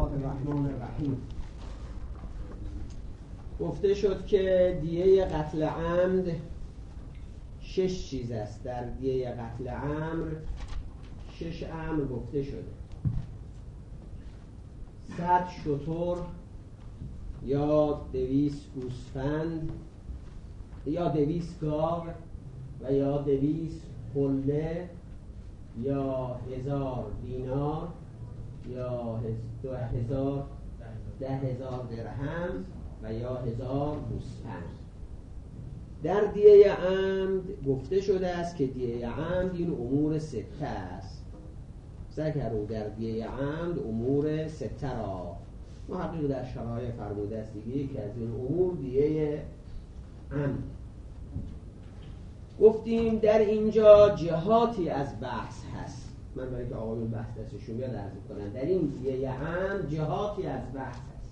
الرحمن الرحیم. گفته شد که دیه قتل عمد 6 چیز است. در دیه قتل عمد 6 امر گفته شده: 100 شتر یا 200 گوسفند یا 200 گاو و یا 200 حله یا 1000 دینار یا 10,000 درهم و یا 1000 گوسفند. در دیه عمد گفته شده است که دیه عمد این امور 6 است. ذکروا در دیه عمد امور 6 را. محقق در شرایع فرموده است دیگه که از این امور دیه عمد. گفتیم در اینجا جهاتی از بحث هست. من برای که آقایون بحث دستشون بیاد عرض کنم. در این دیه عمد جهاتی از بحث هست.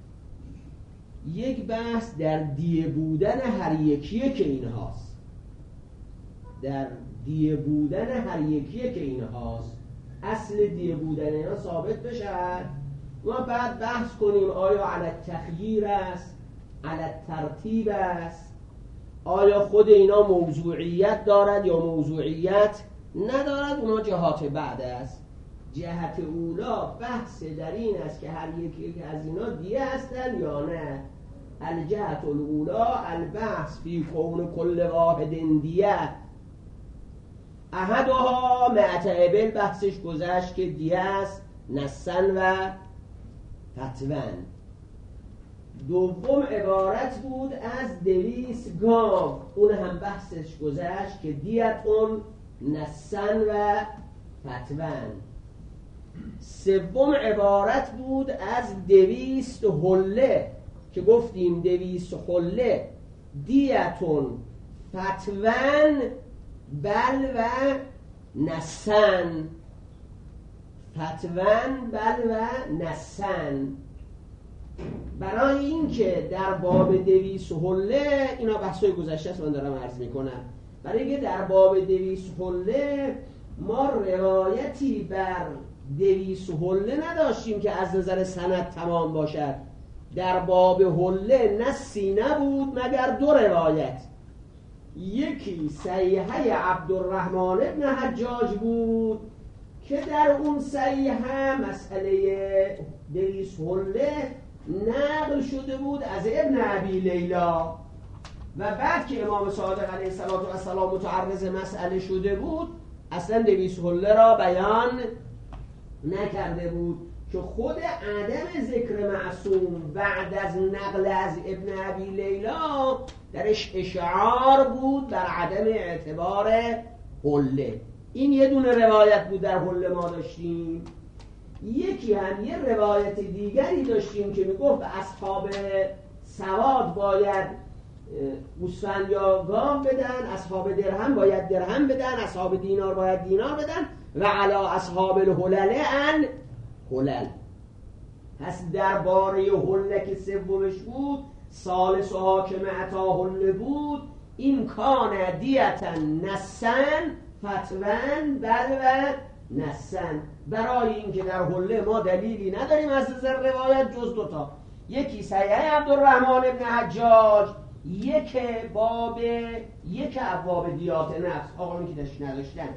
یک بحث در دیه بودن هر یکیه که این هاست. در دیه بودن هر یکیه که این هاست. اصل دیه بودن اینا ثابت بشد. ما بعد بحث کنیم آیا علی التخییر است، علی الترتیب است، آیا خود اینا موضوعیت دارد یا موضوعیت ندارد. اونا جهات بعد است. جهت اولا بحث در این است که هر یکی از اینا دیه هستن یا نه. الجهت الاولا البحث فی کون کل واحد دیه. احدها معتعبل بحثش گذشت که دیه است نسن و فتون. دوم عبارت بود از 200 گاو، اون هم بحثش گذشت که دیتون نسن و فتون. سوم عبارت بود از 200 حله که گفتیم 200 حله دیتون فتون بل و نسن. فتون بل و نسن. برای این که در باب 200 حله، اینا بحثای گذشته است من دارم عرض میکنم، برای اینکه در باب 200 حله ما روایتی بر 200 حله نداشتیم که از نظر سند تمام باشد. در باب حله نصی نبود مگر 2 روایت. یکی صحیحه عبدالرحمن ابن حجاج بود که در اون صحیحه مسئله 200 حله نقل شده بود از ابن ابی لیلا، و بعد که امام صادق علیه السلام متعرض مسئله شده بود اصلا 200 حله را بیان نکرده بود، که خود عدم ذکر معصوم بعد از نقل از ابن ابی لیلا درش اشعار بود بر عدم اعتبار حله. این یه دونه روایت بود در حله ما داشتیم. یکی هم یه روایت دیگری داشتیم که میگفت اصحاب سواد باید گوسفند یا گاو بدن، اصحاب درهم باید درهم بدن، اصحاب دینار باید دینار بدن و علا اصحاب الحلل ان حلل. پس درباره حله که سومش بود ثالثها که معتا حله بود، این کان دیتن نسن فتون بل و نسن. برای اینکه در حله ما دلیلی نداریم از نظر روایت جز 2 تا. یکی صحیح عبدالرحمن ابن حجاج، یک ابواب دیات نفس، آقایون که داشت نداشتن،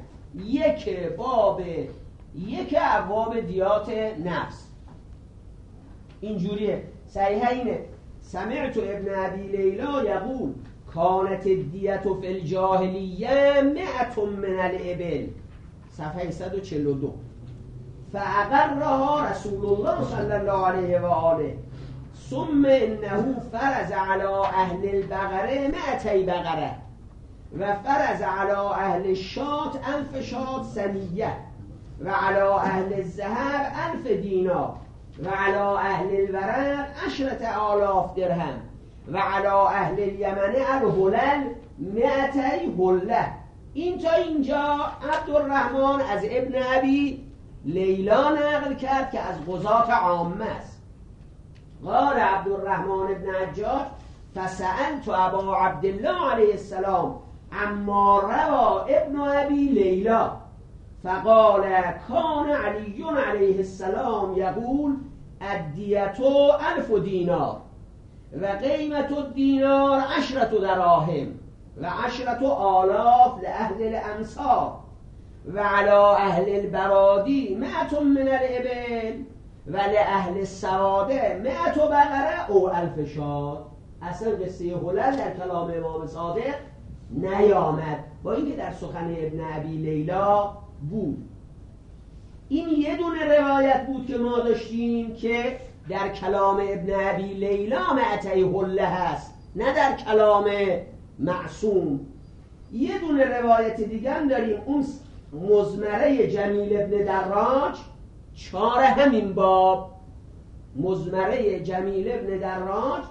یک ابواب دیات نفس. اینجوریه صحیح اینه: سمعت ابن ابی لیلا یقول کانت الدیت فی الجاهلیه 100 من الابل، صفحه 142. فاقرها رسول الله صلی الله علیه و آله ثم انه فرض علی اهل البقره 200 بقره و فرض علی اهل الشات 1000 شات سنیه و علی اهل الذهب 1000 دینار و علی اهل الورق 10,000 درهم و علی اهل الیمن الحلل 200 حله. این تا اینجا عبدالرحمن از ابن ابی لیلا نقل کرد که از قضات عامه است. قال عبدالرحمن ابن حجاج فسألت ابا عبدالله علیه السلام اما روا ابن ابی لیلا فقال کان علی علیه السلام یقول الدیتو 1000 دینار و قیمت الدینار 10 دراهم و 10 آلاف لأهل الامصار و علی اهل البرادی 100 من الابل و لأهل السواده 100 بقره او 1000 شاد. اصلا قصه هلل در کلام امام صادق نیامد، با اینکه در سخن ابن ابی لیلا بود. این یه دونه روایت بود که ما داشتیم که در کلام ابن ابی لیلا معطی حله هست، نه در کلام معصوم. یه دونه روایت دیگه هم داریم، اون مزمره جمیل ابن دراج 4 همین باب، مزمره جمیل ابن دراج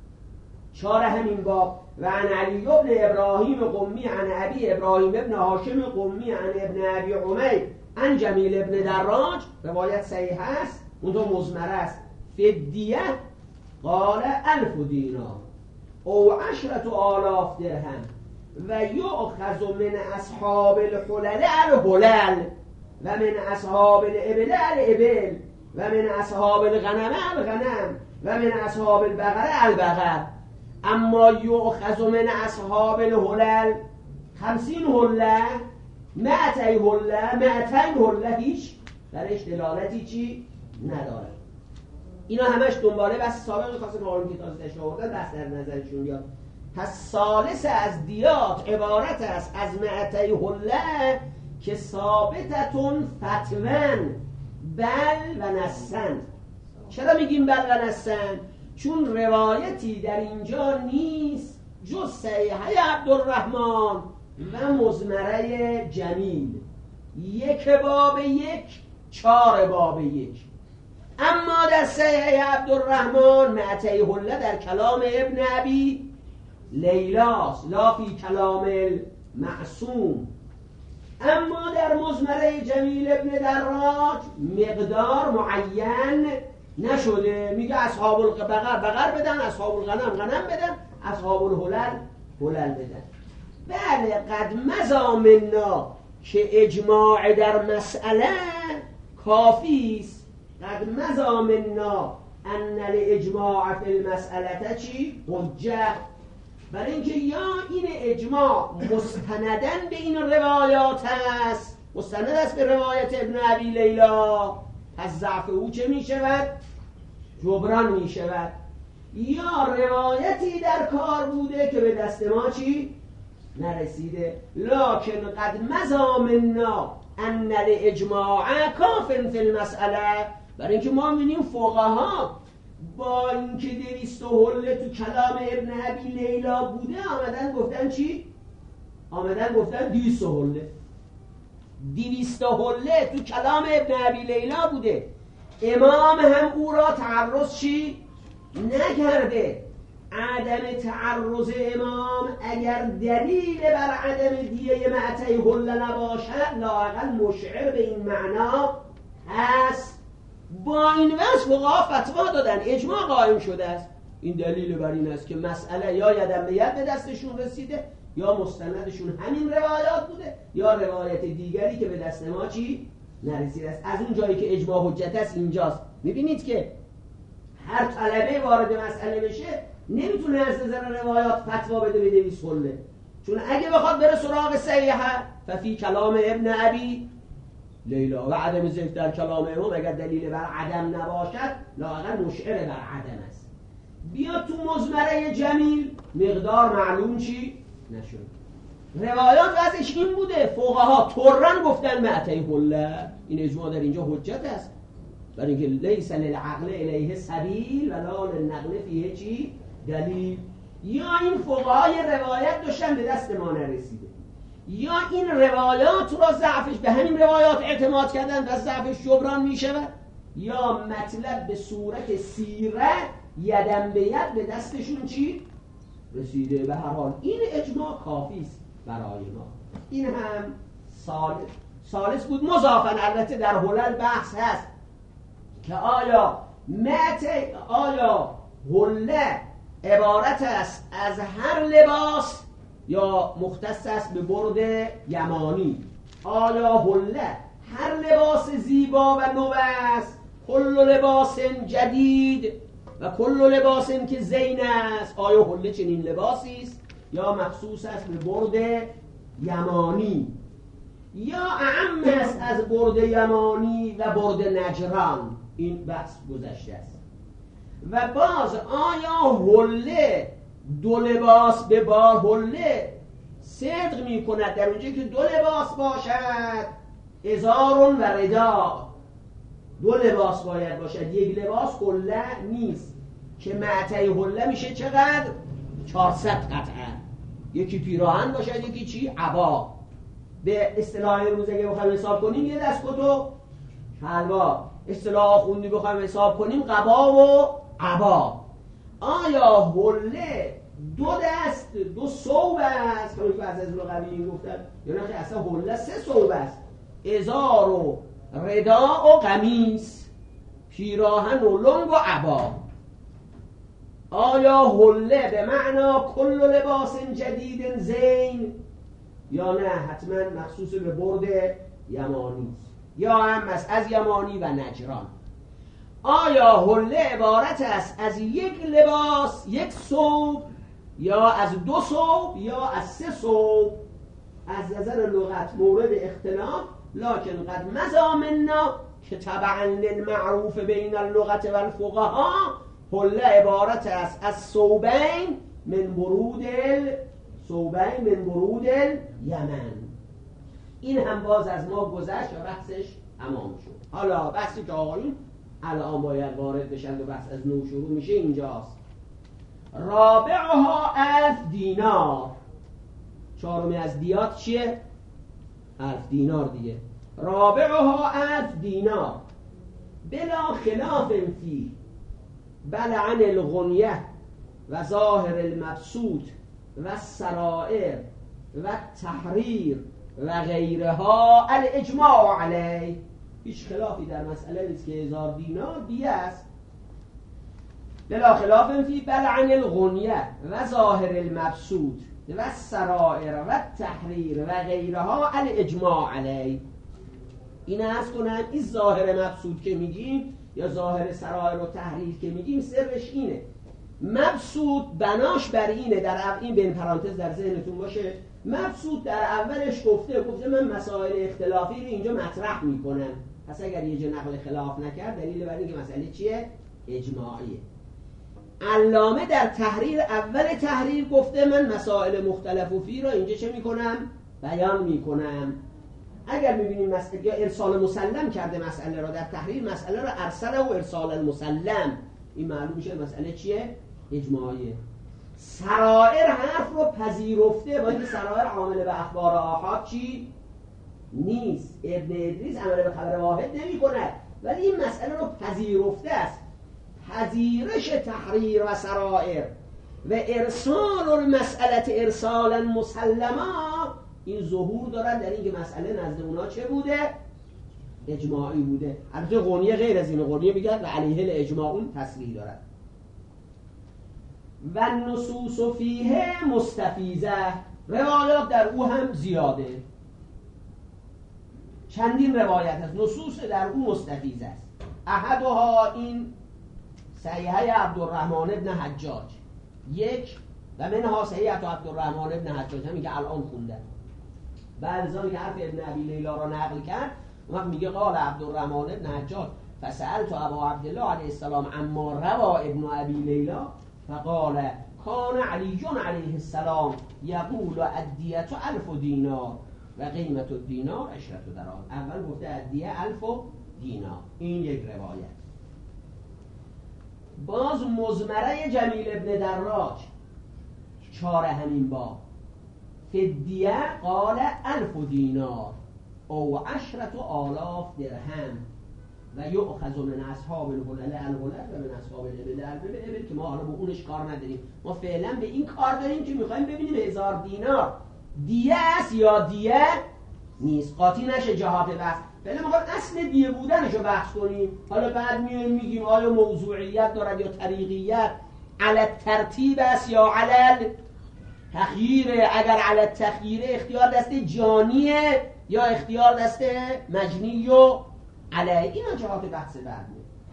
4 همین باب. و عن علی ابن ابراهیم قمی عن ابی ابراهیم ابن هاشم قمی عن ابن ابی عمیر عن جمیل ابن دراج، روایت صحیح است، اون دو مزمره است. فدیه قال 1000 دینار او 10 آلاف درهم و یؤخذ من اصحاب الحلل الحلل و من اصحاب الابل الابل و من اصحاب الغنم الغنم و من اصحاب البقره البقر. اما یؤخذ من اصحاب الحلل 50 حله 200 حله 200 حله، هیچ درش دلالتی چی نداره. اینا همش دنباله بس سابق خاصه قانون که تازه تشاوردن بس در نظرشون بیاد. پس ثالث از دیات عبارت است از 200 حله که ثابتتون فتون بل و نسند. چرا میگیم بل و نسند؟ چون روایتی در اینجا نیست جز صحیحه عبدالرحمن و مزمره جمیل، 1 باب 1 4 باب 1. اما در صحیحه عبدالرحمن 200 حله در کلام ابن ابی لیلاست لا فی کلام المعصوم. اما در مزمره جمیل ابن دراج مقدار معین نشده، میگه اصحاب البقر بقر بدن، اصحاب الغنم غنم بدن، اصحاب الحلل حلل بدن. بله قد مضی منا که اجماع در مسئله کافی است. قد مضی منا ان الاجماع فی المسئله چی؟ حجه. برای اینکه یا این اجماع مستندن به این روایات است، مستند است به روایت ابن ابی لیلا، پس ضعف او چه می شود؟ جبران می شود. یا روایتی در کار بوده که به دست ما چی؟ نرسیده. لکن قد مضی منا ان الاجماع کاف فی المسئله. برای اینکه ما می‌بینیم فقها با اینکه 200 حله تو کلام ابن ابی لیلا بوده آمدن گفتن چی؟ آمدن گفتن 200 حله. 200 حله تو کلام ابن ابی لیلا بوده، امام هم او را تعرض چی؟ نکرده. عدم تعرض امام اگر دلیل بر عدم دیه 200 حله نباشد لااقل مشعر به این معنا هست. با این وصف فقها فتوا دادن، اجماع قائم شده است. این دلیل بر این است که مسئله یا یدم به ید به دستشون رسیده یا مستندشون همین روایات بوده یا روایت دیگری که به دست ما چی؟ نرسیده است. از اون جایی که اجماع حجت است اینجاست. میبینید که هر طلبه وارد مسئله بشه نمیتونه از نظر روایات فتوا بده به 200 حله، چون اگه بخواد بره سراغ صحیحه ففی کلام ابن ابی لیلا و عدم ذکر در کلام امام اگر دلیل بر عدم نباشد لااقل مشعر بر عدم است. بیا تو مزمره جمیل مقدار معلوم چی؟ نشد. روایات وضعش این بوده، فقها طرن گفتن 200 حله. این اجماع در اینجا حجت است، برای اینکه لیس للعقل الیه سبیل ولا للنقل فیه چی؟ دلیل. یا این فقهای روایت داشتن به دست ما نرسیده، یا این روایات را ضعفش به همین روایات اعتماد کردن و ضعفش جبران می شود، یا مطلب به صورت سیره یدم به ید به دستشون چی؟ رسیده. به هر حال این اجماع کافی است برای ما. این هم ثالث بود. مضافن البته در حلل بحث هست که آیا حله عبارت است از هر لباس یا مختص است به برد یمانی. آیا حله هر لباس زیبا و نو است کل لباس جدید و کل لباس که زین است. آیا حله چنین لباسی است یا مخصوص است به برد یمانی یا اعم است از برد یمانی و برد نجران؟ این بحث گذشته است. و باز آیا حله دو لباس به بار حله صدق می کند در اونجایی که دو لباس باشد؟ ازار و ردا، دو لباس باید باشد، یک لباس حله نیست که معطی حله میشه چقدر؟ 400 قطعه. یکی پیراهن باشد، یکی چی؟ عبا. به اصطلاح امروز اگه بخوایم حساب کنیم یه دستکت و حلوا، اصطلاح آخوندی بخوایم حساب کنیم قبا و عبا. آیا حله دو دست دو ثوب است که بعضی از لغویین گفتن، یا نه اصلا حله 3 ثوب است؟ ازار و ردا و قمیص، پیراهن و لنگ و عبا. آیا حله به معنا کل لباس جدید زین یا نه حتما مخصوص به برد یمانی یا هم از یمانی و نجران؟ آیا حله عبارت است از یک لباس، یک ثوب، یا از 2 ثوب یا از 3 ثوب؟ از نظر لغت مورد اختلاف، لکن قد مزامنا که تبعا للمعروف بین اللغت و الفقها حله عبارت است از ثوبین من برود یمن. این هم باز از ما گذشت و بحثش تمام شد. حالا بحثی که آقایون الان باید وارد بشن و بحث از نو شروع میشه اینجاست. رابعها 1000 دینار. چهارمی از دیات چیه؟ 1000 دینار دیگه. رابعها 1000 دینار بلا خلاف فی بل عن الغنیه و ظاهر المبسوط و السرائر و تحریر و غیرها الاجماع علیه. هیچ خلافی در مسئله نیست که 1000 دینار دیه است. بلا خلاف فی بل عن الغنیه و ظاهر المبسوط و السرائر و تحریر و غیرها الاجماع علیه. این عرض کنم این ظاهر مبسوط که میگیم یا ظاهر سرائر و تحریر که میگیم سرش اینه. مبسوط بناش بر اینه، در این بین پرانتز در ذهنتون باشه، مبسوط در اولش گفته من مسائل اختلافی رو اینجا مطرح میکنم. پس اگر یه جا نقل خلاف نکرد دلیل بر اینکه مسئله چیه؟ اجماعیه. علامه در تحریر اول تحریر گفته من مسائل مختلف و فی رو اینجا چه میکنم؟ بیان میکنم. اگر میبینیم مسئله یا ارسال مسلم کرده مسئله را در تحریر، مسئله را ارسل و ارسال المسلم، این معلوم میشه مسئله چیه؟ اجماعیه. سرائر حرف رو پذیرفته، با اینکه سرائر عامل به اخبار آحاد چی؟ نیست. ابن ادریس عمل به خبر واحد نمی کند، ولی این مسئله رو پذیرفته است. پذیرش تحریر و سرائر و ارسال المسئله ارسالا مسلما این ظهور دارد در اینکه مسئله نزد اونا چه بوده؟ اجماعی بوده. البته غنیه غیر از این، غنیه میگه و علیه الاجماع اون تصریح دارد. و نصوص فیه مستفیضه، روایات در او هم زیاده. چندین روایت هست، نصوص در او مستفیض است. احدها این صحیحه عبدالرحمن ابن حجاج، یک و منها صحیحه عبدالرحمن ابن حجاج، همین که الان خوندن. بعد از آن که حرف ابن ابی لیلا را نقل کرد، اون میگه قال عبدالرحمن ابن حجاج فسألت ابا عبدالله علیه السلام اما روا ابن ابی لیلا فقال کان علی علیه السلام یقول الدیه 1000 دینار و قیمت الدینار 10 درهم. اول گفته الدیه 1000 دینار. این یک روایت. باز مزمره جمیل ابن دراج 4 همین باب فدیه قال 1000 دینار او 10,000 درهم و یؤخذ من اصحاب الهلل و من اصحاب الابل که ما حالا به اونش کار نداریم، ما فعلا به این کار داریم که میخوایم ببینیم 1000 دینار دیه است یا دیه نیست. قاطی نشه جهات بحث، فعلا میخوایم اصل دیه بودنش رو بحث کنیم. حالا بعد میگیم آیا موضوعیت دارد یا طریقیت، علی ترتیب است یا علی تخییره. اگر علی تخییره اختیار دست جانیه یا اختیار دست مجنی و علیه. اینا جهات بحث بعد میاد.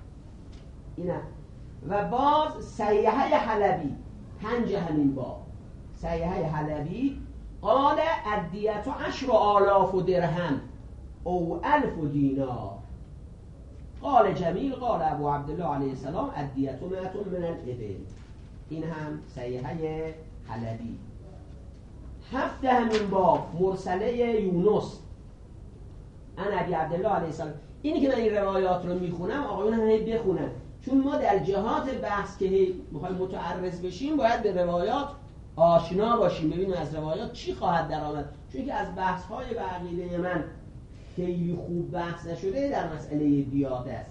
اینه. و باز صحیحه حلبی 5 همین باب، صحیحه حلبی قال الدیة 10,000 درهم او 1000 دینار. قال جمیل قال ابو عبدالله علیه السلام الدیة 100 من الابل. این هم صحیحه حلبی. 7 همین باب مرسله یونس ان ابی عبدالله علیه السلام. اینی که من این روایات رو میخونم آقایون هم بخونن، چون ما در جهات بحث که میخوایم متعرض بشیم باید به روایات آشنا باشیم، ببینیم از روایات چی خواهد در آمد، چون که از بحث‌های عقیده من خیلی خوب بحث نشده در مسئله دیات است.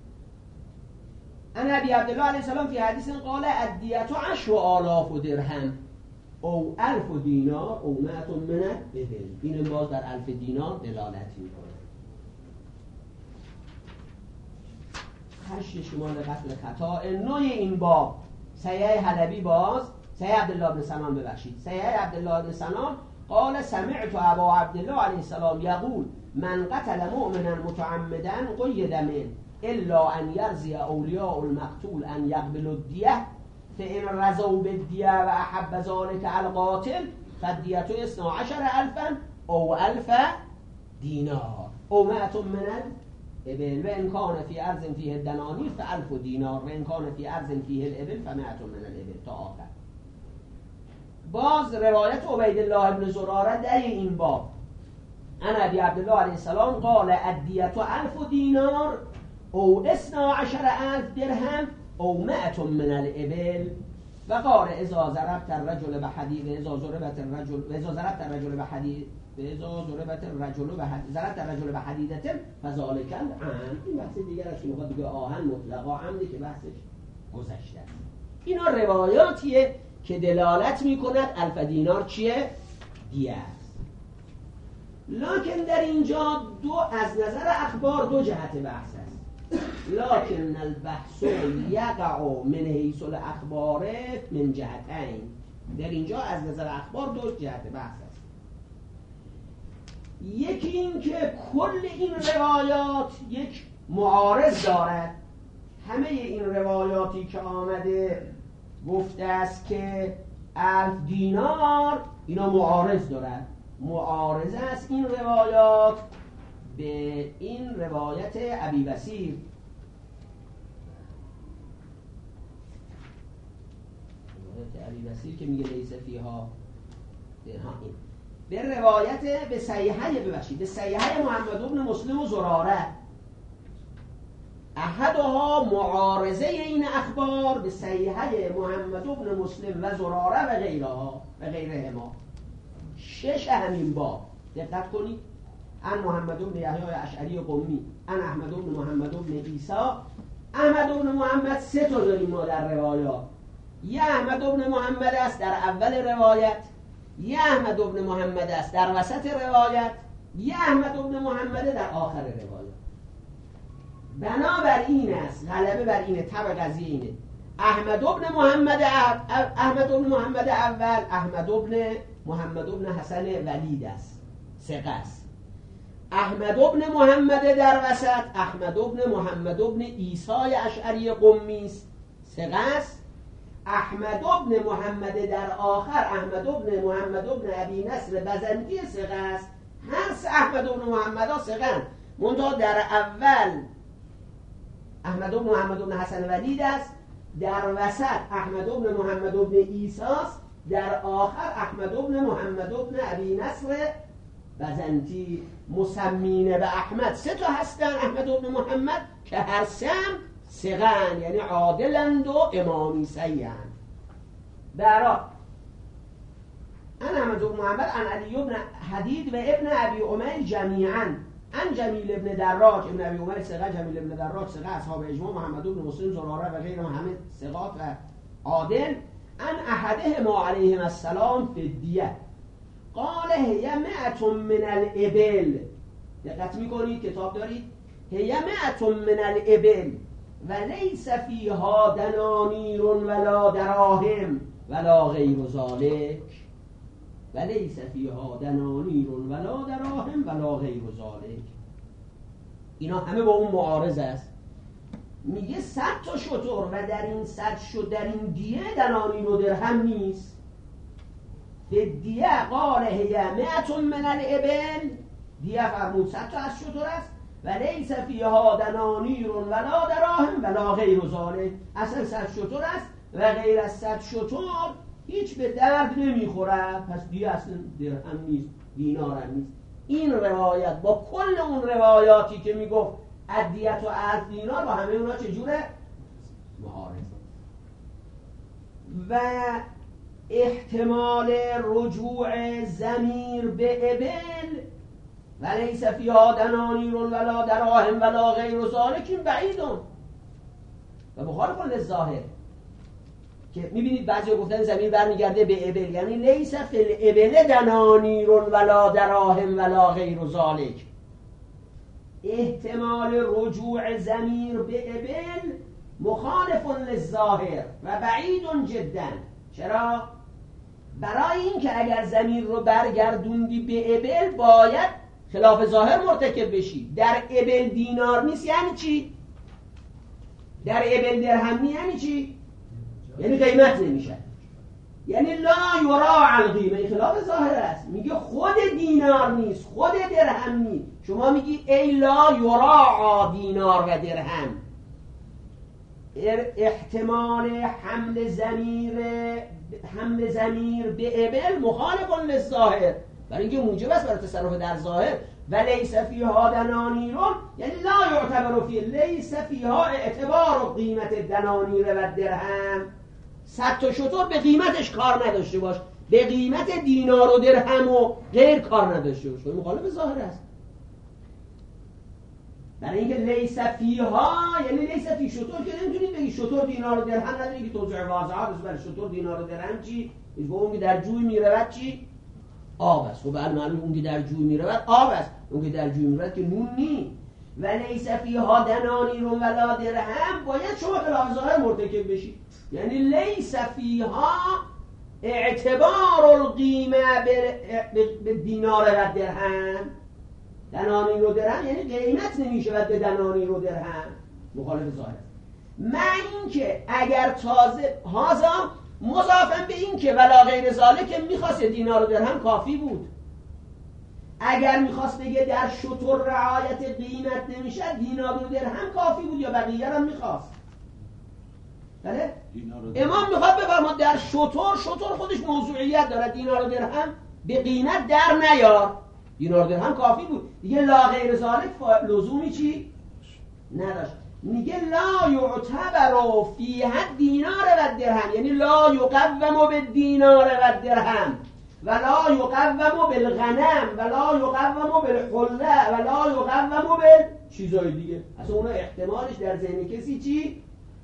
ان ابی عبدالله علیه السلام فی حدیث قال الدیة 10,000 درهم او 1000 دینار او 100 من الابل. این باز در 1000 دینار دلالت می‌کنه. 8 شمال قتل خطا. نوع این باب صحیح حلبی باز صحیح عبدالله بن سنان ببخشید صحیح عبدالله بن سنان قال سمعت ابا عبدالله علیه السلام یقول من قتل مؤمنا متعمدا قید من الا ان یرضی اولیاء المقتول ان یقبلوا الدیه فان رضوا بالدیه و احب ذلك القاتل فالدیة 12,000 او 1000 دینار او 100 من الابل و ان کان فی ارض فیه الدنانیر ف1000 دینار و ان کان فی ارض فیه الابل ف100 من الابل تا آخر. باز روایت عبیدالله بن زراره در این باب ان ابی عبدالله علیه السلام قال الدیة 1000 دینار او 12,000 درهم او 100 من الابل و قال اذا ضربت الرجل بحديد اذا ضربت الرجل بحديد ضربت الرجل بحديدة فذلك العمد. این بحث دیگر است که میخواد بگه آهن مطلقا عمدی که بحثش گذشته است. اینا روایاتیه که دلالت میکند 1000 دینار چیه؟ دیه است. لکن در اینجا از نظر اخبار 2 جهت بحث است. لکن البحث یقع من حیث الاخبار من جهتین. در اینجا از نظر اخبار 2 جهت بحث است. یکی این که کل این روایات یک معارض دارد. همه این روایاتی که آمده گفته است که 1000 دینار اینا معارض دارد. معارضه است این روایات به این روایت ابی بصیر. روایت ابی بصیر که میگه لیس فیها این به روایت به صحیحه محمد بن مسلم و زراره. احدها معارضه این اخبار به صحیحه محمد بن مسلم و زراره و غیرهما. 6 همین باب دقت کنید. ان محمد بن یحیی اشعری قمی ان احمد بن محمد بن عیسی. احمد بن محمد 3 تا داریم ما در روایات. یه احمد بن محمد است در اول روایت، یه احمد بن محمد است در وسط روایت، یه احمد بن محمد در آخر روایت. بنابراین است غلبه بر اینه، طبع قضیه اینه. احمد بن محمد اول احمد بن محمد بن حسن ولید است، ثقه است. احمد بن محمد در وسط احمد بن محمد بن عیسی اشعری قمی است، ثقه است. احمد بن محمد در آخر احمد بن محمد بن ابی نصر بزنتی ثقه است. هر 3 احمد بن محمد ها ثقه اند. منتها در اول احمد بن محمد بن حسن ولید است، در وسط احمد بن محمد بن عیسی است، در آخر احمد بن محمد بن ابی نصر بزنتی. مسمین به احمد 3 تا هستن احمد بن محمد که هر 3 ثقه‌اند، یعنی عادلند و امامی صحیح‌اند. برا ان احمد بن محمد ان علی بن حدید و ابن ابی عمیر جمیعا ان جمیل ابن دراج ابن ابی عمر ثقه، جمیل ابن دراج ثقه، اصحاب اجماع، محمد بن مسلم زراره و غیرهم همه ثقات و عادل. ان احدهما علیهم السلام فی الدیه قال هی 100 من الابل. دقت میکنید کتاب دارید؟ هی 100 من الابل و لیس فیها دنانیر ولا دراهم ولا غیر ذلک و لیس فیها دنانیر ولا دراهم ولا غیر ذلک. اینا همه با اون معارض است. میگه 100 تا شتر و در این 100 در این دیه دنانیر و درهم نیست. به دیه قال هی 100 من الابل، دیه فرمود 100 تا از شتر است و لیس فیها دنانیر ولا دراهم ولا غیر ذلک، اصلا 100 شتر است و غیر از 100 شتر هیچ به درد نمیخورد، پس دیه اصلا درهم نیست، دینار هم نیست. این روایت با کل اون روایاتی که میگفت ادیت و از دینار با همه اونا چجوره؟ معارض. و احتمال رجوع ضمیر به ابل و لیس فیها دنانیر ولا دراهم ولا غیر ذلک این بعیدون و مخالفون للظاهر، که میبینید بعضی گفتن ضمیر برمیگرده به ابل، یعنی لیس فی الابل دنانیر ولا دراهم ولا غیر ذلک. احتمال رجوع ضمیر به ابل مخالف للظاهر و بعید جدا. چرا؟ برای این که اگر ضمیر رو برگردوندی به ابل باید خلاف ظاهر مرتکب بشی. در ابل دینار نیست یعنی چی؟ در ابل درهم یعنی چی؟ یعنی قیمت نمیشه، یعنی لا یراع القیمه، این خلاف ظاهر است. میگه خود دینار نیست، خود درهم نیست، شما میگی ای لا یراع دینار و درهم. احتمال حمل ضمیر به ابل مخالف للظاهر، برای اینکه موجب است برای تصرف در ظاهر. و لیس فیها دنانیر یعنی لا یعتبر فی، لیس فیها اعتبار قیمت دنانیر و درهم. 100 تا شتر به قیمتش کار نداشته باش، به قیمت دینار و درهم و غیر کار نداشته باش، مخالف ظاهر است. برای اینکه لیس فیها یعنی لیس فی شتر، که نمیتونید بگی شتر دینار و درهم نداری که توضیح واضحه است. برای شتر دینار و درهم چی؟ اون که در جوی میرود چی؟ آب است. خب معلومه اون که در جوی میرود آب است، اون که در جوی میرود که نون نی. و لیس فیها دنانیر ولا درهم باید شما خلاف ظاهر مرتکب بشی، یعنی لیس فیها اعتبار القیمه به دینار و درهم. دنانیر و درهم یعنی قیمت نمیشود به دنانیر و درهم، مخالف ظاهر. من اینکه اگر تازه هازا مضافن به این که ولا غیر ذالک میخواست دینار و درهم کافی بود. اگر میخواست بگه در شتر رعایت قیمت نمیشه دینار و درهم کافی بود یا بقیه هم میخواست. بله؟ امام میخواد بفرما در شتر خودش موضوعیت داره، دینار و درهم به قیمت در نیار، دینار و درهم کافی بود دیگه، لا غیر ذالک لزومی چی؟ نداشت. میگه لا یعتبر فیه دینار و درهم، یعنی لا یقوم بالدینار و درهم ولا یقوم بالغنم ولا یقوم بالحله ولا یقوم چیزای دیگه. اصلا اونا احتمالش در ذهن کسی چی؟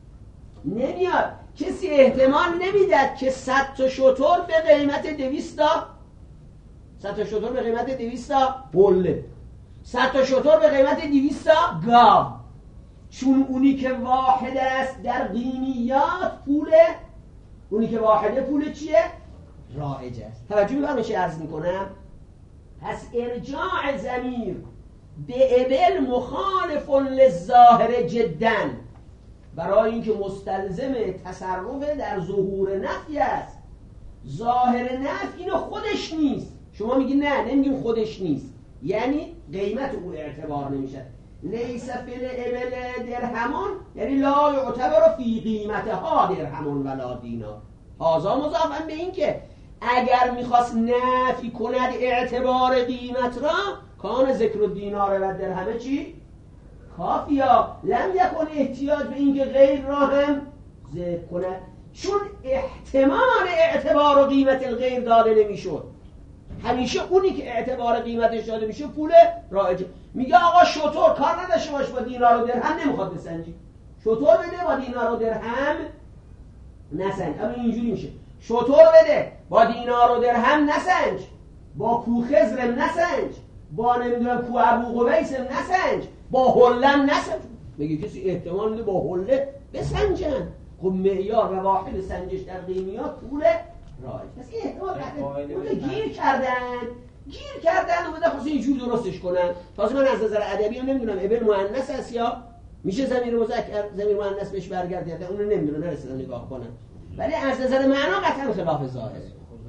نمیاد. کسی احتمال نمیداد که 100 تا شتر به قیمت 200 تا 100 تا شتر به قیمت 200 تا حله، 100 تا شتر به قیمت 200 تا گاو، چون اونی که واحد است در قیمیات پوله، اونی که واحده پول چیه؟ رایج است. توجه می‌فرمایید چی عرض می‌کنم؟ پس ارجاع ضمیر به ابل مخالف للظاهر جدا، برای اینکه مستلزم تصرف در ظهور نفی است. ظاهر نفی اینو خودش نیست، شما میگی نه نمیگیم خودش نیست، یعنی قیمت او اعتبار نمیشه. لیس فی الابل درهمون یعنی لا یعتبر فی قیمتها درهمون ولا دینار. هذا مضافن به این که اگر میخواست نفی کند اعتبار قیمت را کان ذکر دینار و درهمه چی؟ کافیا، لم یکن احتیاج به این که غیر را هم ذکر کند، چون احتمال اعتبار و قیمت الغیر داده نمیشد. همیشه اونی که اعتبار قیمتش داده میشه پول رایج. میگه آقا شتر کار نداشته باش با دینار و درهم نمیخواد بسنجی، شتر بده با دینار و درهم نسنج. اما اینجوری میشه شتر بده با دینار و درهم نسنج، با کوخزرم نسنج، با نمیدونم کو ابو قبیسم نسنج، با حلم نسنج. میگه کسی احتمال میده با حله بسنجن. خب معیار و واحد سنجش در قیمیات پول رایج. پس این احتمال گیر کردن و بده خواست اینجور درستش کنن. تازه من از نظر ادبی هم نمیدونم ابل مؤنث است یا میشه ضمیر مذکر ضمیر مؤنث بهش برگردید؟ اون رو نمیدونم، نرسیدم نگاه کنم، ولی از نظر معنا قطعا خلاف ظاهره.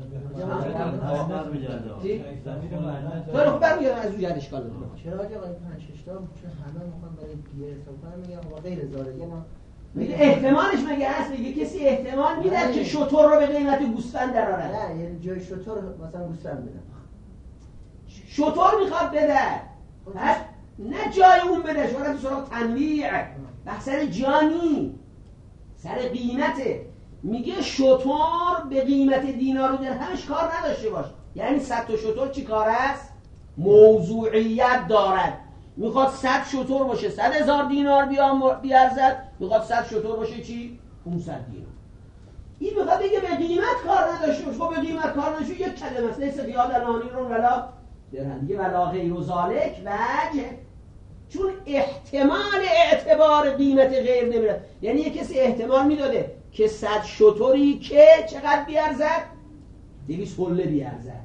خیلی خوب برمیگردم از اون جهت اشکال نداره. چرا آقا این 5 6 تا چون همه میخوان برای دیگه حساب کنن میگن آقا غیر ظاهره ما میگه احتمالش مگه هست؟ میگه کسی احتمال میده که شتر رو به قیمت گوسفند درآورد؟ نه یعنی جای شتر مثلا گوسفند بدن. شتر میخواد بده، نه جای اون بده، شما تو سراغ تنویع، بحث سر جانی، سر قیمته. میگه شتر به قیمت دینار و درهمش کار نداشته باش. یعنی 100 تا شتر چی کار است؟ موضوعیت دارد. میخواد 100 شتر باشه 100,000 دینار بیارزد، میخواد 100 شتر باشه چی؟ 500 دینار. این میخواد بگه به قیمت کار نداشته باش. خب به قیمت کار نداشته یک کلمه است، لیس بیاد الانی رو ولا درهم، دیگه ولا غیر و ذالک وجه، چون احتمال اعتبار قیمت غیر نمیره. یعنی یک کسی احتمال میداده که 100 شتری که چقدر بیارزد؟ 200 حله بیارزد.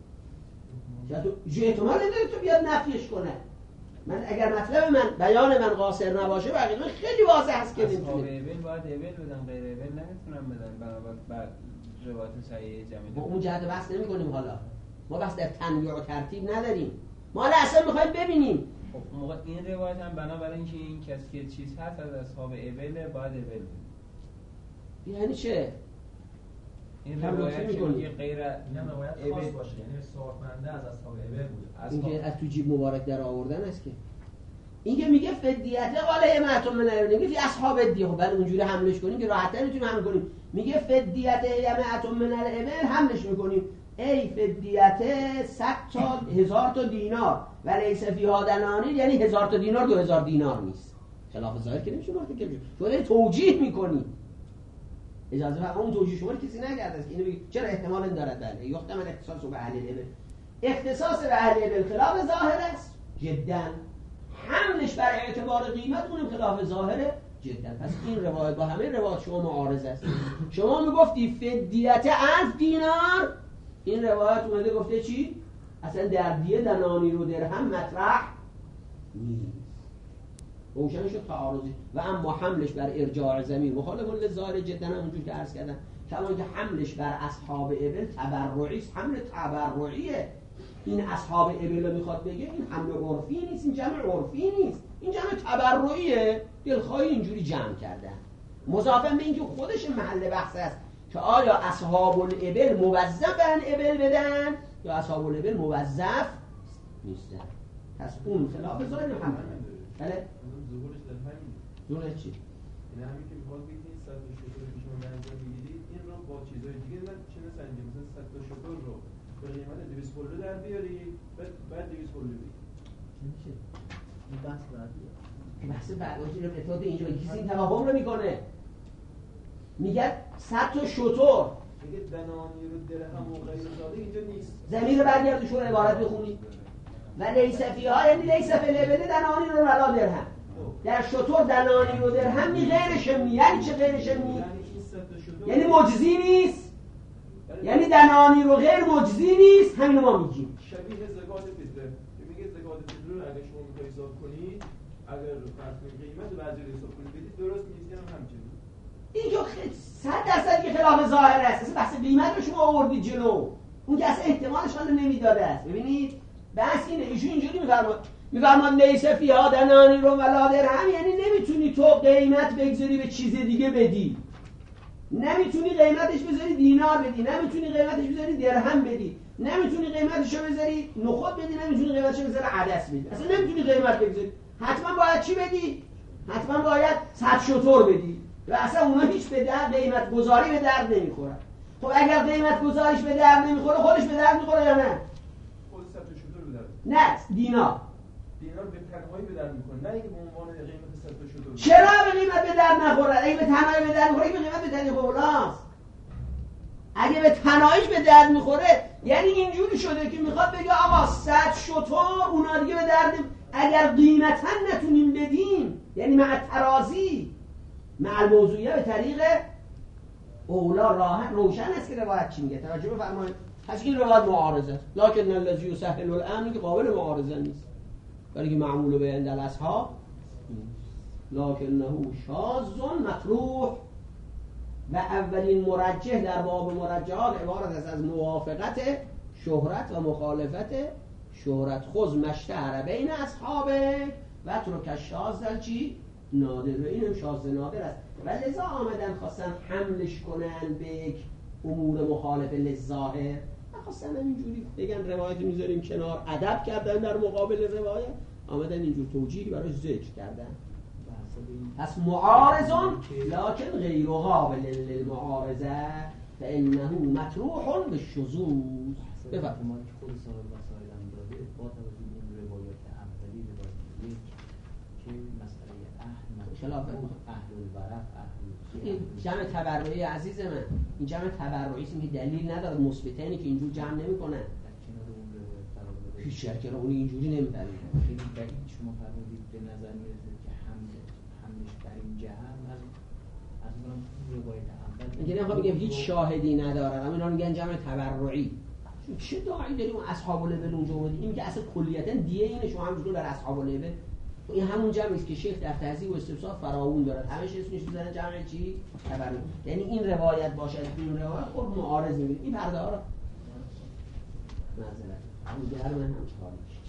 جو احتمال نداره تو بیاد نفیش کنه. من اگر مطلب من بیان من قاصر نباشه بقیه خیلی واضح هست که نمیتونه. اصحاب ایبل باید ایبل بدن، غیر ایبل نمیتونن بدن، بنابراین بعد روایت صحیح جمعی. ما اون جهت بحث نمی‌کنیم حالا. ما بحث در تنویع و ترتیب نداریم. ما اصلا می‌خوایم ببینیم. خب موقع این روایت هم بنابراین اینکه این کسی که چیز هست از اصحاب ایبل باید ایبل بده. یعنی چه؟ این روایت که میگه غیر این روایت خاص باشه، یعنی سوابنده از اصحاب ایبل بوده. این که از تو جیب مبارک در آوردن است که این که میگه فدیت قال معتم من نمیگه فی اصحاب الدیه. خب بعد اونجوری حملش کنیم که راحت‌تر میتونیم حمل کنیم. میگه فدیت معتم من الابل، حملش میکنیم ای فدیت 100 تا 1000 تا دینار و لیس فیها دنانیر، یعنی 1000 تا دینار 2000 دینار نیست. خلاف ظاهر که نمیشه وقتی که تو داری توجیه میکنی. اجازه بدید اون توجیه شما کسی نکرده است که اینو بگی چرا احتمال دارد بله یحتمل اختصاص به اهل الابل. اختصاص به اهل الابل خلاف ظاهر است جدا، حملش بر اعتبار قیمت اونم خلاف ظاهره جدا. پس این روایت با همه روایت شما معارض است. شما میگفتی فدیت 1000 دینار، این روایت اومده گفته چی؟ اصلا در دیه دنانیر و درهم مطرح نیست. روشن شد تعارضی. و اما حملش بر ارجاع ضمیر مخالف للظاهر جدا، همونجور که عرض کردم، کما که حملش بر اصحاب ابل تبرعی است، حمل تبرعیه. این اصحاب ابل رو میخواد بگه این حمل عرفی نیست، این جمع عرفی نیست، این جمع تبرعیه، دلخواهی اینجوری جمع کردن. مضافاً به اینکه خودش محل بحث است که آیا اصحاب الابل موظفن ابل بدن یا اصحاب الابل موظف نیستن. پس اون خلاف ظاهر هم بله ظهورش در همین ظهور چی؟ این همین که میخواد بگید این 100 تا شتر که شما انجام میگیرید این رو با چیزای دیگه چه نسنجید، مثلا 100 تا شتر رو به قیمت 200 حله در بیارید بعد 200 حله بگید میشه این بحث بعدی بحث بعدی رو اتفاق اینجا کسی این توهم رو میکنه، میگه 100 تا شتر میگه دنانیر و درهم و غیر ذالک اینجا نیست. ضمیر برگردشون عبارت بخونید و لیس فیها، یعنی لیس فی الابل دنانیر و ولا درهم. در شتر دنانیر و درهم می غیر شمی. یعنی چه غیر شمی؟ یعنی مجزی نیست، یعنی دنانیر و غیر مجزی نیست. همینو ما میگیم شبیه زکات فطر که میگه زکات فطر رو اگه شما میخواید حساب کنید، اگر فرض کنید قیمت بعضی رو حساب کنید بدید درست میگید هم همچنین. این که 100% که خلاف ظاهر است. اصلا بحث قیمت رو شما آوردید جلو، اون که اصلا احتمالش حالا نمیداده است. ببینید بحث اینه، ایشون اینجوری میفرماد لیس فیها دنانیر و ولا درهم، یعنی نمیتونی تو قیمت بگذاری به چیز دیگه بدی، نمیتونی قیمتش بذاری دینار بدی، نمیتونی قیمتش بذاری درهم بدی، نمیتونی قیمتشو بذاری نخود بدی، نمیتونی قیمتشو بذاری عدس بدی، اصلا نمیتونی قیمت بگذاری. حتما باید چی بدی؟ حتما باید 100 شتر بدی و اصلا اونا هیچ به درد قیمت گذاری به درد نمیخورن. خب اگر قیمت گذاریش به درد نمیخوره خودش به درد میخوره یا نه؟ خود 100 شتر به درد نه دینار به تنهایی به درد میکنه، نه اینکه به عنوان قیمت 100 تا شتر. چرا به قیمت به درد نخوره؟ اگه به تنهایی به درد میخوره، به قیمت به درد خوراست. اگه به تنهاییش به درد میخوره یعنی اینجوری شده که میخواد بگه آقا 100 شتر اونا دیگه به درد اگر قیمتا نتونیم بدیم، یعنی مع ترازی مع الموضوعیه به طریق اولا راه روشن است که روایت چی میگه. توجه بفرمایید، پس این روایت معارضه است، لکن الذی یسهل الامر که قابل معارضه نیست، برای که معمول به عند الاصحاب. لکنه شاذ مطروح. و اولین مرجح در باب مرجحات عبارت است از موافقت شهرت و مخالفت شهرت. خذ مشتهر بین اصحابه و اترک الشاذ چی؟ نادر. و اینم شاذ نادر است و لذا آمدن خواستن حملش کنن به یک امور مخالف للظاهر. نخواستن اینجوری بگن روایت میذاریم کنار، ادب کردن در مقابل روایت، آمدن اینجور توجیهی براش ذکر کردن. پس معارضون لکن غیر قابل للمعارضه فانه مطروح بالشذوذ. بفرمایید که خود صاحب وسائل هم داده با توجه به این روایات اولی روایت که مسئله خلاف اهل الورع این جمع تبرعی عزیز من، این جمع تبرعی است که دلیل نداره، مثبتینی که اینجور جمع نمی‌کنن. در کنار اون روایت قرار داده هیچ شرکه رو اون اینجوری نمی‌فهمید. خیلی بعید شما فرمودید به نظر میرسه که حملش بر این جهت از اون روایت اول میگن آقا میگم هیچ شاهدی نداره، اما اینا میگن جمع تبرعی. چه داعی داریم اصحاب الابل اونجا اومدیم؟ این که اصلا کلیتا دیه اینه شما همونجوری در اصحاب الابل این همون جمعی است که شیخ در تهذیب و استفسار فراوون داره، همش اسمش میذارن جمع چی؟ تبرعی. یعنی این روایت باشد این روایت خود معارض میگیره. این پرده ها رو معذرت همون گرم هم تاریک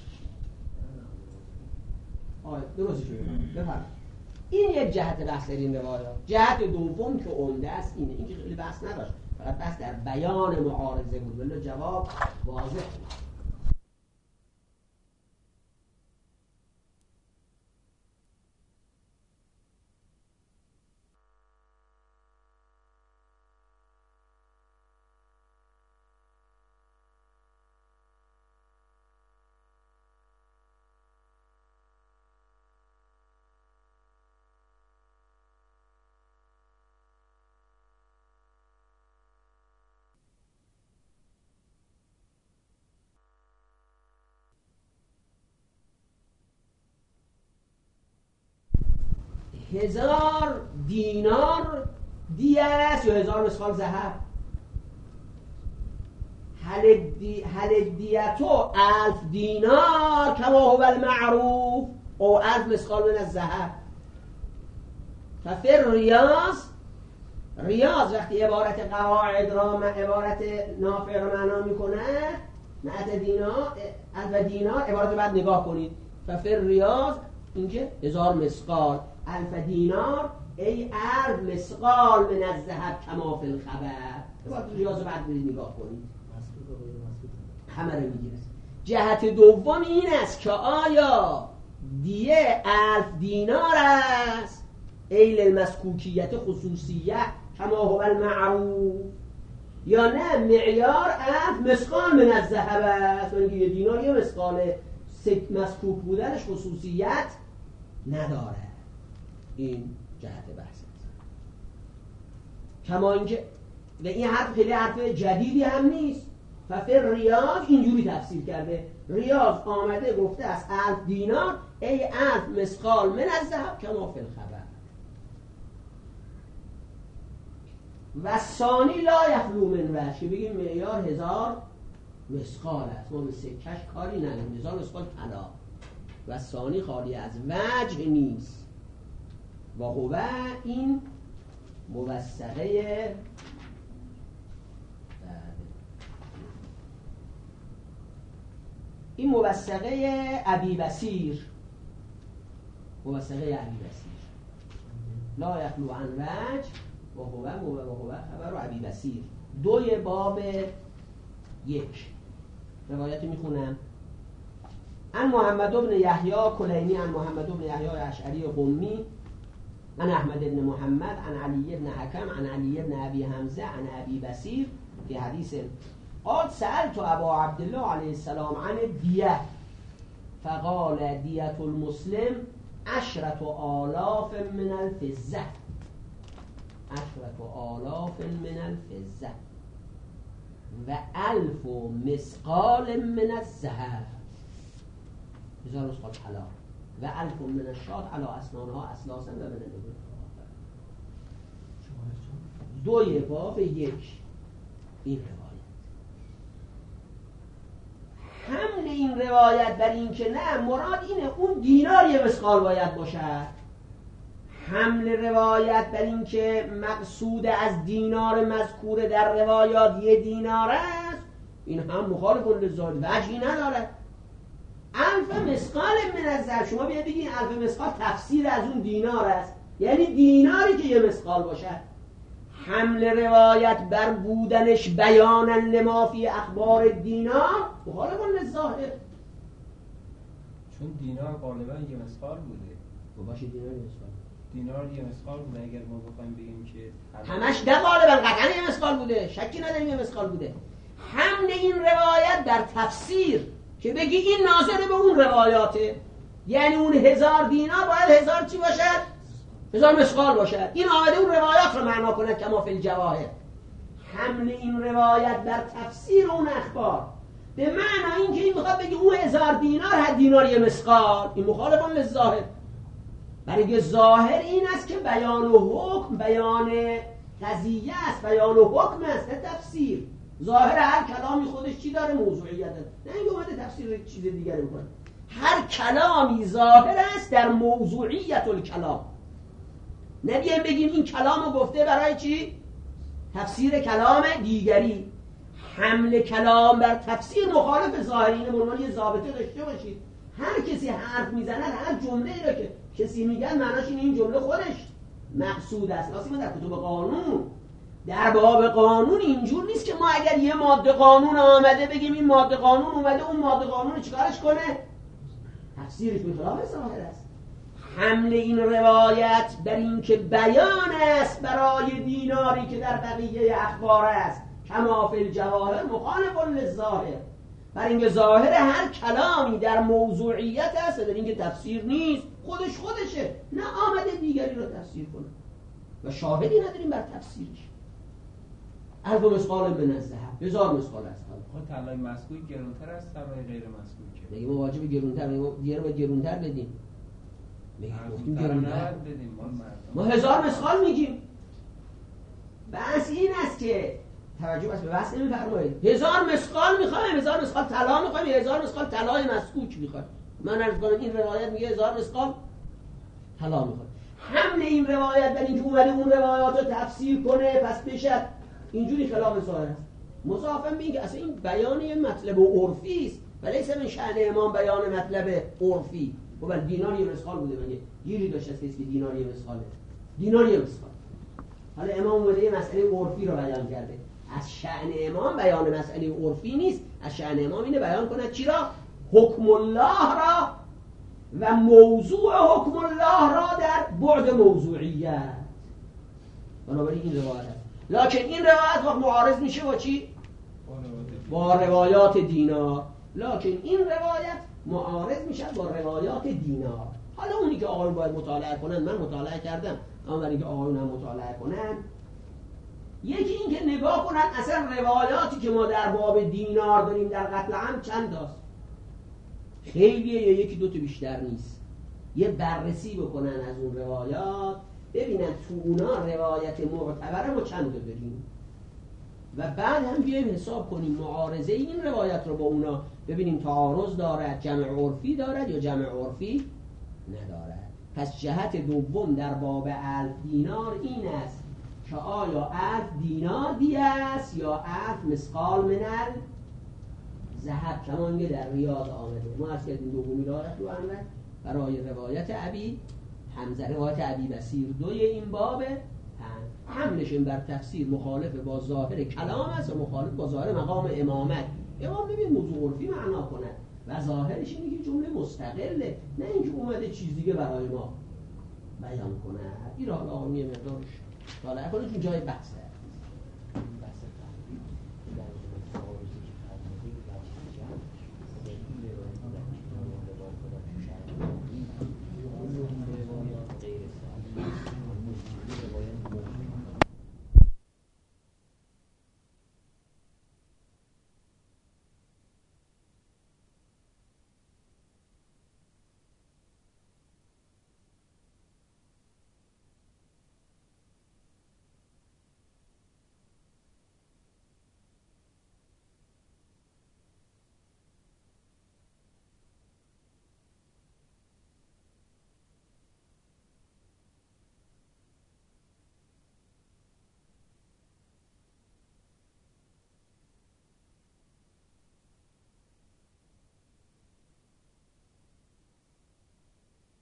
درستی شده. بفرمایید. این یک جهت بحث در این روایات. جهت دوم که عمده است اینه، این که خیلی بحث نداشت، فقط بحث در بیان معارضه بود، ولی جواب واضح بود. هزار دینار دیه است یا 1000 مسخال ذهب؟ هل دیتو 1000 دینار کما هو المعروف او 1000 مسخال من الذهب. ففر ریاض وقتی عبارت قواعد را عبارت نافع را معنا میکنه، نعت دینار 1000 دینار عبارت بعد نگاه کنید. ففر ریاض اینجا 1000 مسقال 1000 دینار ای 1000 مسقال من الذهب کما فی الخبر. عبارت ریاض بعد برید نگاه کنید، همه رو میگیره. جهت دوم این است که آیا دیه 1000 دینار است ای للمسکوکیت خصوصیه کما هو المعروف، یا نه معیار 1000 مسقال من الذهب است، یعنی یه دینار یه مسقال مسکوک بودنش خصوصیت نداره. این جهت بحث است. کما اینکه و این حرف خیلی حرف جدیدی هم نیست. ففر ریاض اینجوری تفسیر کرده، ریاض آمده گفته است 1000 دینار ای 1000 مسقال من الذهب کما فی الخبر. و ثانی لا یخلو من وجه، بگیم معیار 1000 مسقال است، ما به سکش کاری نداریم، 1000 مسقال طلا. و ثانی خالی از وجه نیست. و هو این موثقه این موثقه ابی بصیر، موثقه ابی بصیر لا یخلو عن وجه و هو خبر ابی بصیر. دوی باب 1 روایت میخونم. عن محمد بن یحیی کلینی عن محمد بن یحیی اشعری قمی عن احمد بن محمد عن علی بن حکم عن علی بن ابی حمزه عن ابی بصیر فی حدیث قال سألت ابا عبدالله علیه السلام عن دیه فقال دیت المسلم 10,000 من الفضه 10,000 من الفضه و 1000 مسقال من الذهب، 1000 مسقال طلا و 1000 من الشاة علی اسنانها اسلاسا و من الابل. دوی باب 1 این روایت. حمل این روایت بر این که نه مراد اینه اون دینار یه مسقال باید باشد، حمل روایت بر این که مقصود از دینار مذکور در روایات یه دینار است، این هم مخالف للظاهر، وجهی نداره. الف مثقال من الذهب، شما بیاید بگید الف مثقال تفسیر از اون دینار است، یعنی دیناری که یه مثقال باشد. حمل روایت بر بودنش بیانا لما فی اخبار دینار مخالف للظاهر، چون دینار غالبا یه مثقال بوده. باشه دینار یه مثقال بوده. اگر ما بخوایم بگیم که همش نه غالبا قطعا یه مثقال بوده، شکی نداریم یه مثقال بوده. حمل این روایت در تفسیر که بگی این ناظر به اون روایاته، یعنی اون 1000 دینار باید 1000 چی باشد؟ 1000 مثقال باشد. این آمده اون روایات رو معنا کنه کما فی الجواهر. حمل این روایت در تفسیر اون اخبار به معنی اینکه این میخواد بگه اون 1000 دینار هر دینار یه مثقال، این مخالف للظاهر. برای ظاهر این است که بیان و حکم بیان قضیه است، بیان و حکم است، نه تفسیر. ظاهر هر کلامی خودش چی داره؟ موضوعیت داره. نه این اومده تفسیر چیز دیگری میکنه. هر کلامی ظاهر است در موضوعیت الکلام. نبیم بگیم این کلامو گفته برای چی؟ تفسیر کلام دیگری. حمل کلام بر تفسیر مخالف ظاهرینه. برمان یه ضابطه داشته باشید، هر کسی حرف میزنه هر جمله‌ای را که کسی میگن معناش این جمله خودش مقصود است. واسه ما در کتب قانون، در باب قانون اینجور نیست که ما اگر یه ماده قانون آمده بگیم این ماده قانون اومده اون ماده قانون چیکارش کنه؟ تفسیرش به خلاف ظاهر است. حمل این روایت بر این که بیان است برای دیناری که در بقیه اخبار است کما فی الجواهر مخالف للظاهر، بر اینکه ظاهر هر کلامی در موضوعیت است، در اینکه تفسیر نیست، خودشه، نه آمده دیگری رو تفسیر کنه و شاهدی نداریم بر تفسیرش. الف مثقال من الذهب، 1000 مثقال است. خود طلای مسکوک گرونتر است طلای غیر مسکوکه. میگه ما واجب گرونتر، دیگه رو گرونتر بدیم. میگیم گرونتر بدیم. ما 1000 مثقال میگیم. بس این است که توجه بس به بحث نمیفرمایید. 1000 مثقال میخوایم، 1000 مثقال طلا میخوایم، 1000 مثقال طلای مسکوک میخوایم. من عرض کنم این روایت میگه 1000 مثقال طلا میخواد. حمل این روایت بر اینکه اومده اون روایات رو تفسیر کنه پس بشه اینجوری خلاف ظاهر است. مضافاً به اینکه اصلا این بیان یه مطلب عرفی است ولی لیس من شأن امام بیان مطلب عرفی. و بل دینار یه مسقال بوده، مگه گیری داشته است که دینار یه مسقاله؟ دینار یه مسقال. حالا امام اومده یه مسئله عرفی رو بیان کرده. از شأن امام بیان مسئله عرفی نیست، از شأن امام اینه بیان کنه چی را؟ حکم الله را و موضوع حکم الله را در بعد موضوعیت. بنابراین این روایت است. لکن این روایت وقت معارض میشه با چی؟ با روایات دینار. لکن این روایت معارض میشه با روایات دینار. حالا اونی که آقایون باید مطالعه کنن، من مطالعه کردم، اما برای که آقایون هم مطالعه کنن، یکی این که نگاه کنن اصلا روایاتی که ما در باب دینار داریم در قتل عمد چند هست؟ خیلیه یا یکی دوتا بیشتر نیست. یه بررسی بکنن از اون روایات، ببینن تو اونا روایت معتبره ما چند تا داریم و بعد هم بیایم حساب کنیم معارضه این روایت رو با اونا، ببینیم تعارض دارد، جمع عرفی دارد یا جمع عرفی ندارد. پس جهت دوم در باب 1000 دینار این است که آیا 1000 دینار دیه است یا 1000 مثقال من الذهب، کمان که در ریاض آمده. ما از کردیم دومی دارد رو احمد برای روایت ابی حمزه، روایت ابی بصیر دوی این باب حملشون بر تفسیر مخالف با ظاهر کلام است و مخالف با ظاهر مقام امامت. امام ببین موضوع عرفی معنا کنه و ظاهرش اینه که جمله مستقله، نه اینکه اومده چیز دیگه برای ما بیان کنه. این را آقا یه مقدارش طالعه کنه چون جای بحثه.